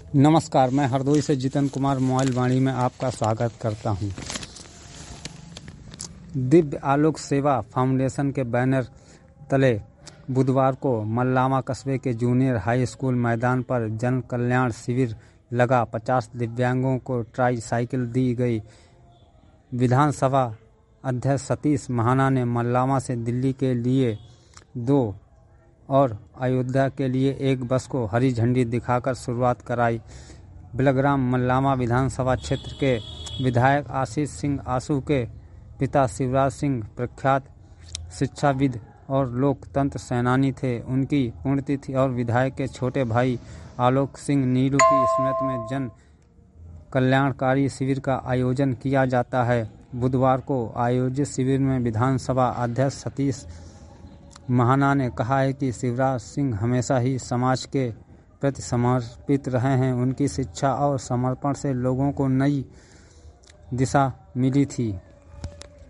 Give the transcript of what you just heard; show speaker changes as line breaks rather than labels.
नमस्कार, मैं हरदोई से जितन कुमार मोबाइल वाणी में आपका स्वागत करता हूं। दिव्य आलोक सेवा फाउंडेशन के बैनर तले बुधवार को मल्लामा कस्बे के जूनियर हाई स्कूल मैदान पर जन कल्याण शिविर लगा। 50 दिव्यांगों को ट्राई साइकिल दी गई। विधानसभा अध्यक्ष सतीश महाना ने मल्लामा से दिल्ली के लिए 2 और अयोध्या के लिए 1 बस को हरी झंडी दिखाकर शुरुआत कराई। बिलग्राम मल्लामा विधानसभा क्षेत्र के विधायक आशीष सिंह आशू के पिता शिवराज सिंह प्रख्यात शिक्षाविद और लोकतंत्र सेनानी थे। उनकी पुण्यतिथि और विधायक के छोटे भाई आलोक सिंह नीरू की स्मृति में जन कल्याणकारी शिविर का आयोजन किया जाता है। बुधवार को आयोजित शिविर में विधानसभा अध्यक्ष सतीश महाना ने कहा है कि शिवराज सिंह हमेशा ही समाज के प्रति समर्पित रहे हैं। उनकी शिक्षा और समर्पण से लोगों को नई दिशा मिली थी।